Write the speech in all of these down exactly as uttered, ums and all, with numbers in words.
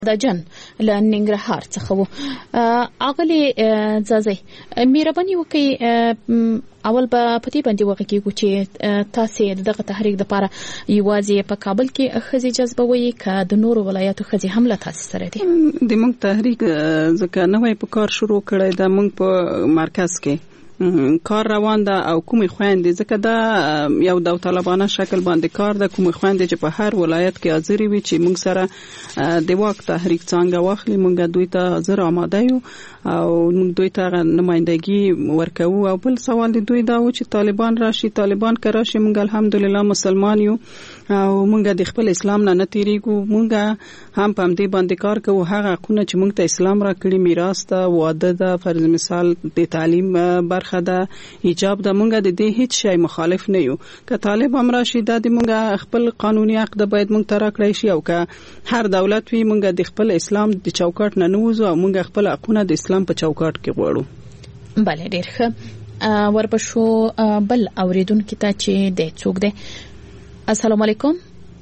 د جن له ننګرهار څخه وو. اغلی زازي مهرباني وکي اول به پتی باندې وکړو چې تاسو دغه تحریک د لپاره یوازې په کابل کې خزي جذبوي ک د نورو ولایتو خزي حمله تاسو سره دي. د موږ تحریک ځکه نوې په کار شروع کړی دا موږ په مرکز کې کار روان ده او کومې خويندې ځکه دا یو د طالبانه شکل باندې کار ده، کومې خويندې چې په هر ولایت کې حاضر وي چې موږ سره د واک تحریک څنګه واخلي، موږ دوی ته حاضر آماده یو او موږ دوی ته نمائندګي ورکوو. او بل سوال دی دوی دا و چې طالبان راشي، طالبان که راشي موږ الحمدلله مسلمان یو او موږ د خپل اسلام نه نه تیریږو، موږ هم په دې باندې کار کوو. هغه حقونه چې موږ ته اسلام راکړي، میراث ده، واده ده، فرض مثال د تعلیم برخه ده، ایجاب ده، موږ د دې هیڅ شی مخالف نه یو. که طالب هم راشي دا د موږ خپل قانوني حق ده، باید موږ ته راکړی شي. او که هر دولت وي موږ د خپل اسلام د چوکاټ نه نوځو او موږ خپل حقونه د اسلام په چوکاټ کې غواړو. بله ډیر ښه. ورپښو بل اوریدونکو ته چې د څوک ده. السلام علیکم،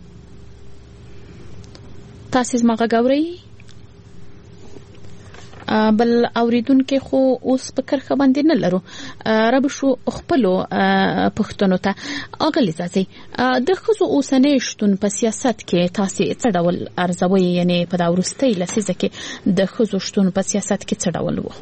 تاسو زما غوړی بل اوریدونکو خو اوس په کرخه باندې نه لرو. رب شو خپلو پښتنو ته اغلی ځي د خزو اوسنۍ شتون په سیاست کې تاسو څه ډول ارزوي، یعنی په دا ورستۍ لسیزه کې د خزو شتون په سیاست کې څه ډول وو؟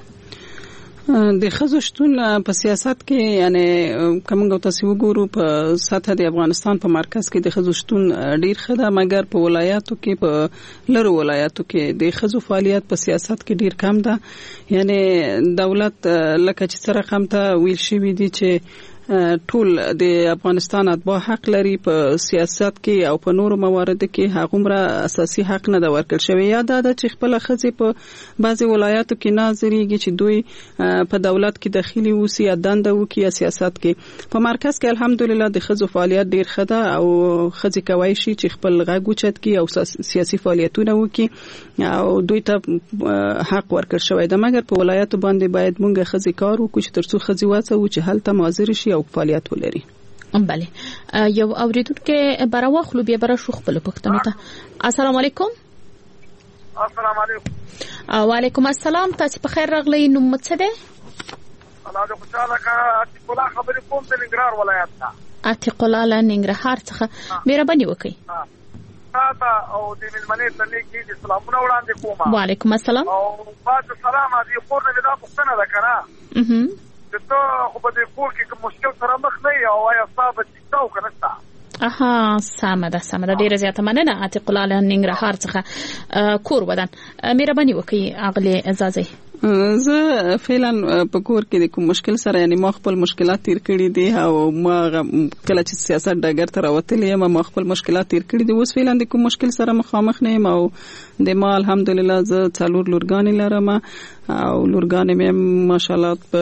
د خزو شتون په سیاست کې یعنی کوم تاسو وګورو په سطح د افغانستان په مرکز کې د خزو شتون ډیر خده، مګر په ولایاتو کې په لرو ولایاتو کې د خزو فعالیت په سیاست کې ډیر کم ده. یعنی دولت لکه چې سره رقم ته ویل شوی دی چې ټول د افغانستان اتباع حق لري په سیاست کې او په نورو مواردو کې هغومره اساسي حق نه دا ورکړل شوی. یا دا چې خپل خزي په بعضي ولایاتو کې ناظریږي چې دوی په دولت کې داخلي وسی یا دنده وکي یا سیاست کې. په مرکز کې الحمدلله د خزو فعالیت ډیر خده او خزي کوي شي چې خپل غږ اوچت کی او سیاسي فعالیتونه وکي او دوی ته حق ورکړل شوی ده. مګر په ولایاتو باندې باید مونږ خزي کار وکړو چې ترڅو خزي واسه و چې هلته حاضر شي او فعالیت ولري. بله یو اوریدونکو براوخلو بیا برا شو خپل پښتنو ته. السلام علیکم. السلام علیکم. وعلیکم السلام، تاسو په خیر راغلی. نوم څه دی؟ الله دې خوشاله کا. عتیق الله خبرې کوم د ننګرهار ولایت ته. عتیق الله له ننګرهار څخه مهرباني وکړئ. تاسو او د ملمنې تلې کې د سلامونه وړاندې کوم. وعلیکم السلام. او بعد سلام دې خور نه دا پښتنه ده کنه. اها ته خو په دې کور کې کوم مشکل سره مخ نه یې او یا صاحب چې تاسو کنه تا. اها سمه ده سمه ده، ډیره زیاته مننه. عتیق الله له ننګرهار څخه کور ودان مهرباني وکړئ اغلی ازازي. زه فعلا په کور کې د کوم مشکل سره یعنی ما خپل مشکلات تیر کړی دي او ما کله چې سیاست ډګر ته راوتلې یم ما خپل مشکلات تیر کړی دي. اوس فعلا د کوم مشکل سره مخامخ نه یم او د ما الحمدلله زه څلور لورګانې لرم او لورګانې مې ماشاءالله په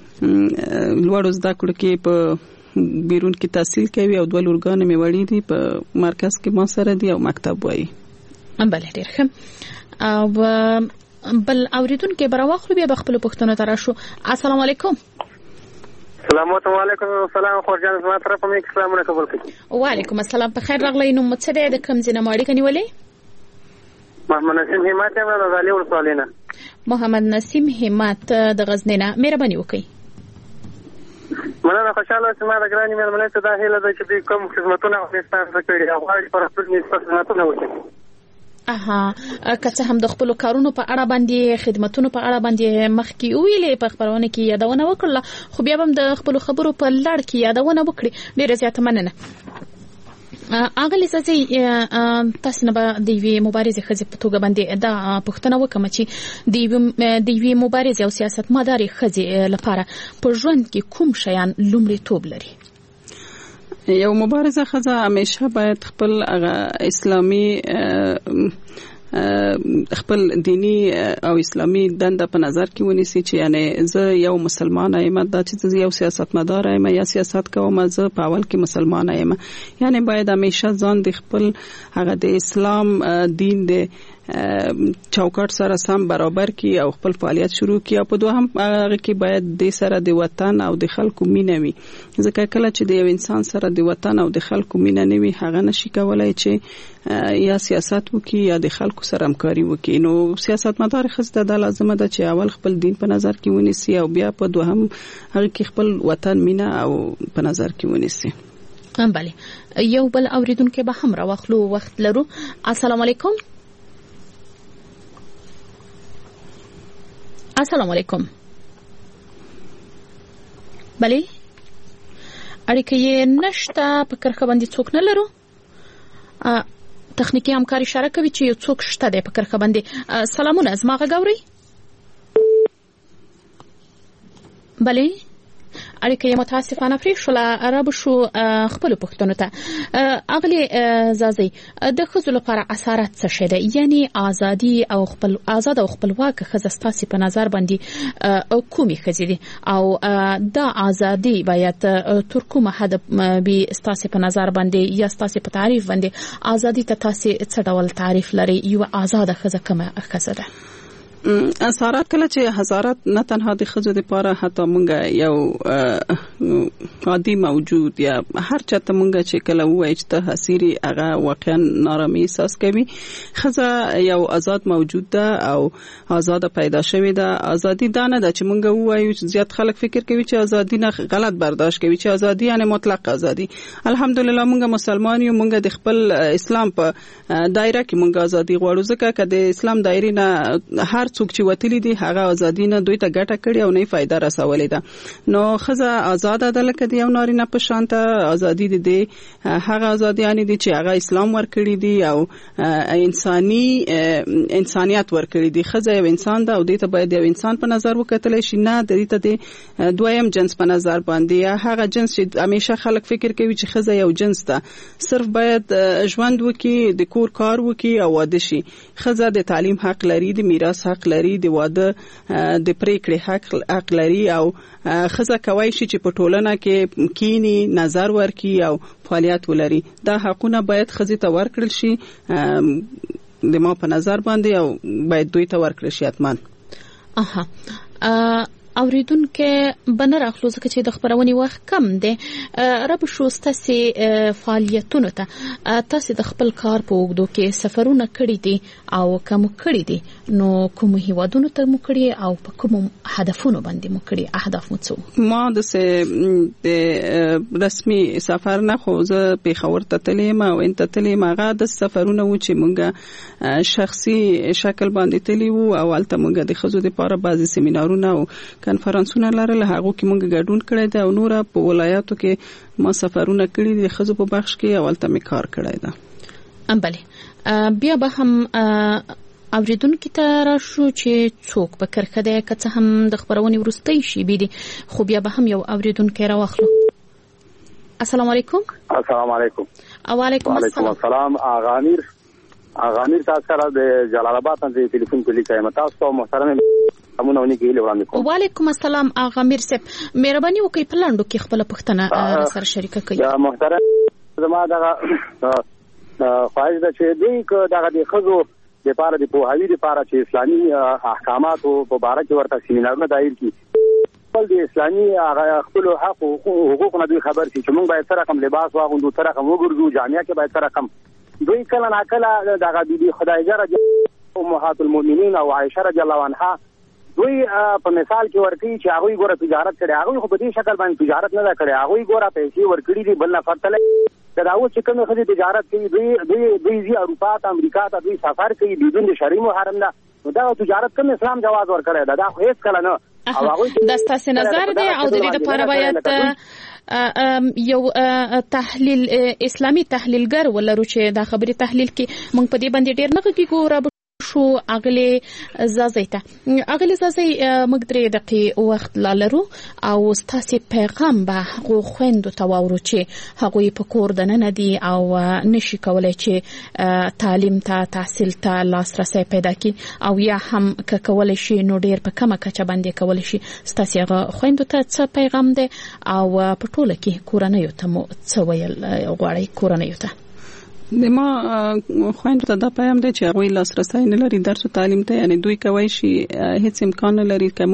لوړو زده کړو کې په بیرون کې تحصیل کوي او دوه لورګانې مې وړي دي په مرکز کې ما سره دي او مکتب وایي. بله ډیر ښه. او بل اوریدونکو براوخلو بیا خپل پښتنو ته راشو. السلام علیکم. السلام علیکم. سلام خورجان زما طرف مې سلامونه قبول کړئ. وعلیکم السلام. په خیر راغلی. نوم څه دی؟ د کوم ځای نه ماړی کنيولې؟ محمد نسیم همت یم د غزنی ولسوالۍ نه. محمد نسیم همت د غزنی نه مهرباني وکړئ. مننه. خوشاله چې ما د ګرانې مېلمنې ته دا هیله ده چې دوی کوم خدمتونه افغانستان ته کړي او غواړي پر خپل ملت خدمتونه وکړي. اها که څه هم د خپل کارونو په اړه باندې خدماتونو په اړه باندې مخکې ویلې په خبرونه کې یادونه وکړه، خو بیا هم د خپل خبرو په لړ کې یادونه وکړي. ډیره زیاته مننه. اغلی سازي تاسو نه به د وی مبارزه خزي په توګه باندې دا پښتنه وکم چې د د وی مبارزه او سیاست مداري خزي لپاره په ژوند کې کوم شیان لومړی توب لري؟ یو مبارزه خزه همیشه باید خپل اسلامي خپل دینی او اسلامي دنده په نظر کې ونیسي چې یعنی زه یو مسلمان یم، دا چې زه یو سیاستمدار یم یا سیاست کوم، زه په اول کې مسلمان یم. یعنی باید همیشه ځان د خپل هغه د اسلام دین د چوکاټ سره سم برابر کی او خپل فعالیت شروع کی. په دوهم هغه کې باید د سره د وطن او د خلکو مینه وي، ځکه کله چې د یو انسان سره د وطن او د خلکو مینه نه وي هغه نشي کولای چې یا سیاست وکي یا د خلکو خلکو سره همکاري وکړي. نو سیاستمدار ښځه د لازمه ده چې اول خپل دین په نظر کې ونیسي او بیا په دوهم هغه کې خپل وطن مینه او په نظر کې ونیسي. بله یو بل اوریدونکو به هم راوخلو وخت لرو. السلام علیکم. السلام علیکم. بله اړیکه یې نشته په کرخه باندې څوک نه لرو. تخنیکی همکاري اشاره کوي چې یو څوک شته دی په کرخه باندې. سلامونه زما غږ اورئ؟ بله اړیکه یې متاسفانه پرې شوله. رابه شو خپلو پوښتنو ته. اغلې زازۍ د ښځو لپاره اسارت څه شی دی؟ یعنی ازادي او خپل آزاد او خپلواکه ښځه ستاسې په نظر باندې کومې ښځې دي او دا ازادي باید تر کومه حد وي ستاسې په نظر باندې یا ستاسې په تعریف باندې ازادي ته تاسې څه ډول تعریف لرئ؟ یوه ازاده ښځه کومه ښځه ده؟ اسارت کله چې حضارت نه تنها د ښځو لپاره حتی مونږ یو عادي موجود یا هر چاته مونږ چې کله وایي چې ته حسيري هغه واقعا نارامي احساس کوي. ښځه یو آزاد موجود ده او آزاد پیدا شوی ده. ازادي دا نه ده چې مونږ وایو چې زیات خلک فکر کوي چې ازادي نه غلط برداشت کوي چې ازادي یعنی مطلق ازادي. الحمدلله مونږ مسلمان یو، مونږ د خپل اسلام په دایره کې مونږ ازادي غواړو ځکه چې د اسلام دایره نه هر څوک چې وتلی دي هغه ازادي نه دوی ته ګټه کړي او نه فائدہ رسولې ده. نو ښځه آزاد ده لکه د یو نارینه په شان ته. ازادي دي هغه ازاديانه دي چې هغه اسلام ورکړي دي او انساني انسانيت ورکړي دي. ښځه یو انسان ده او دې ته باید یو انسان په نظر وکتل شي، نه د دې ته د دویم جنس په نظر باندې. هغه جنس چې همیشه خلک فکر کوي چې ښځه یو جنس ده، صرف باید ژوند وکړي، د کور کار وکړي او واده شي. ښځه د تعلیم حق لري، د میراث حق لري، د واده د پریکړې حق حق لري او ښځه کوي چې په ټولنه کې کینی نظر ورکړي او فعالیت ولري. دا حقونه باید ښځې ته ورکړل شي د ما په نظر باندې او باید دوی ته ورکړل شي حتمان. اها اوریدونکو بنر اخلو ځکه چې د خبرونې وخت کم دی. رب شو ستاسې فعالیتونو ته تاسې د خپل کار په اوږدو کې سفرونه کړي دي او که مو کړي دي نو کومو هیوادونو ته مو کړي او په کومو هدفونو باندې مو کړي؟ اهداف مو څه؟ ما د رسمي سفر نه خو زه پېښور ته تللی یم او ان ته تللی یم. هغه د سفرونه و چې مونږ شخصي شکل باندې تللی وو او هلته مونږ د ښځو دپاره بعضې سیمینارونه او کنفرانسونه لرل، هغه کې مونږ ګډون کړی دی او نور په ولایاتو کې ما سفرونه کړي دي ښځو په بخش کې او هلته مې کار کړی دی. بله بیا به هم اوریدونکو ته راشو چې څوک په کرخه دی که څه هم د خبرونې وروستی شیبې دي، خو بیا به هم یو اوریدونکی راواخلو. السلام علیکم. السلام علیکم. وعلیکم السلام. آغا امیر آغا امیر تاسو سره د جلال آباد څخه ټلیفون کولی کایم. تاسو محترم امونونه کې وړاندې کوم. وعلیکم السلام آغا امیر صاحب، مهرباني وکړئ په لاندو کې خپل پوښتنه سره شریکه کړئ. یا محترم زما دغه خواهش ده چې دوی که دغه د ښځو لپاره د پوهاوي لپاره چې اسلامي احکاماتو په باره کې ورته سیمینارونه دایر کړي، خپل د اسلامي خپل حق او حقوقونه دوی خبر شي چې موږ باید سره کوم لباس واغوندو، سره کوم وګرځو، جامعه کې باید سره کوم. دوی کله ناکله دغه بیبي خدایجه رضی الله امهات المؤمنین او عائشه رضی الله عنها دوی په مثال کې ورکړي چې هغه ګوره تجارت کړي، هغه خو په دې شکل باندې تجارت نه کړي، هغه ګوره پیسې ورکړي دي بل نه فرتله دا اوس چې کوم خدي تجارت کوي دوی دوی دوی زی اروپا ته امریکا ته دوی سفر کوي بدون شرعي محرم نه، دا تجارت کوم اسلام جواز ورکړي دا دا هیڅ کله نه. او هغه د ستاسو نظر دی او د دې لپاره باید یو تحلیل اسلامي تحلیلګر ولرو چې دا خبري تحلیل کې موږ په دې باندې ډیر نه کېږو. شو اغلی زازیتا اغلی زازی موږ درې دقیقې وخت لرو او ستاسو پیغام به هغه خويندو ته واورو چې هغه په کور دننه دي او نشي کولای چې تعلیم ته تحصیل ته لاسرسي پیدا کړي او یا هم که کولای شي نو ډیر په کومه کچه باندې کولای شي. ستاسو هغه خويندو ته څه پیغام دی او په ټوله کې کورنۍ ته مو څه ویل غواړي؟ کورنۍ ته د ما خويندو ته دا پیغام دی چې هغوی لاسرسی نه لري درس او تعلیم ته، یعنی دوی کوي شي هیڅ امکان نه لري چې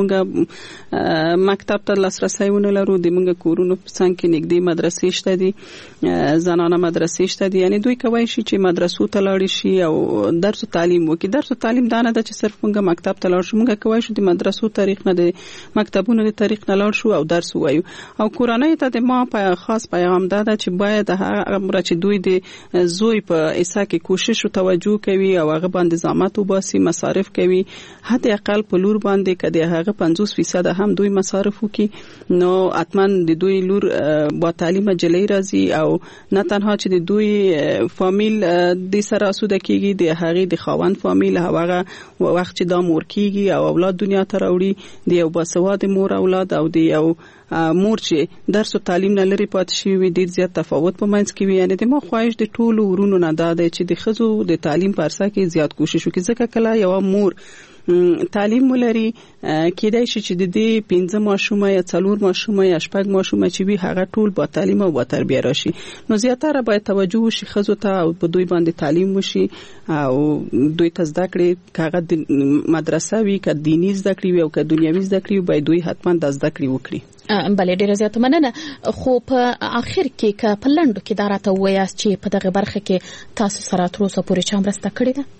موږ مکتب ته لاسرسی ونه لرو. د موږ کورونو په څنګ کې نږدې مدرسې شته دي، زنانه مدرسې شته دي، یعنی دوی کوي شي چې مدرسو ته لاړ شي او درس او تعلیم وکړي. درس او تعلیم دا نه ده چې صرف موږ مکتب ته لاړ شو، موږ کوي شو د مدرسو تاریخ نه، د مکتبونو د تاریخ نه لاړ شو او درس وایو. او کورنۍ ته د ما په خاص پیغام دا ده چې باید هغه چې دوی د زوی په ایسا کې کوشش او توجه کوي او هغه باندې زحمت وباسي، مصارف کوي، حتی اقل په لور باندې کدي هغه پنځوس فیصد هم دوی مصارف وکي، نو اتمن د دوی لور با تعلیم جلې راځي او نه تنها چې د دوی فامیل د سره اسوده کیږي، د هغه د خاوند فامیل هغه وخت چې دا مور کیږي او اولاد دنیا ته راوړي، د یو باسواد مور اولاد او د یو مور چې درس او تعلیم نه لري پات شي وي، ډیر زیات تفاوت په منځ کې وي. یعنی د ما خواهش د ټولو ورونو نه دا دی چې د خزو د تعلیم په ارسه کې زیات کوشش وکړي، ځکه کله یو مور تعلیم ولري کېدای شي چې د دې پنځه ماشومه یا څلور ماشومه یا شپږ ماشومه چې وي هغه ټول با تعلیم او با تربیه راشي. نو زیاتره باید توجه وشي خزو ته او په دوی باندې تعلیم وشي او دوی ته زده کړي، کاغه د مدرسه وي که دینی زده کړي وي او که دنیوي زده کړي باید دوی حتما د زده کړي وکړي. بله ډیره زیاته مننه. خو په اخر کې که په لنډو کې دا راته ووایاست چې په دغه برخه کې تاسو سره تر اوسه پورې چا مرسته کړې ده؟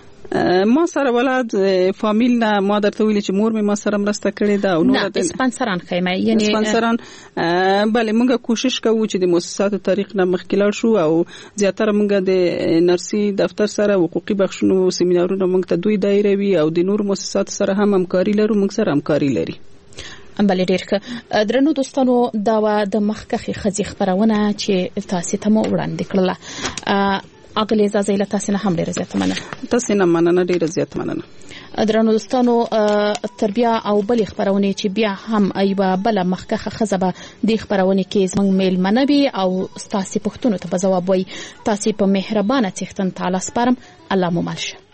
ما سره ولادت فامیل نه ما درته ویل چې مور مې ما سره مرسته کړې ده او نور د سپانسران خیمه، یعنی سپانسران بله موږ کوشش کوو چې د مؤسساتو تاریخ نه مخکې لاړ شو او زیاتره موږ د نرسي دفتر سره حقوقي بخښنو سیمینارونه موږ ته دوی دایروي او د نور مؤسساتو سره هم همکاري لرو، موږ سره همکاري لري. بله ډیر ښه. درنو دوستانو دا و د مخکخي خزي خبرونه چې تاسو ته مو وړاندې کړله. اغلی زازه له تاسو نه هم ډیر زیات مننه. تاسو نه مننه، ډیر زیات مننه. درنو دوستانو تربیه او بل خبرونه چې بیا هم ایبه بل مخکخه خزبه د خبرونه کې زمنګ میل منبي او تاسو پښتون ته جواب وای. تاسو په مهربانه څښتن تعالی سپارم. الله مو مالشه.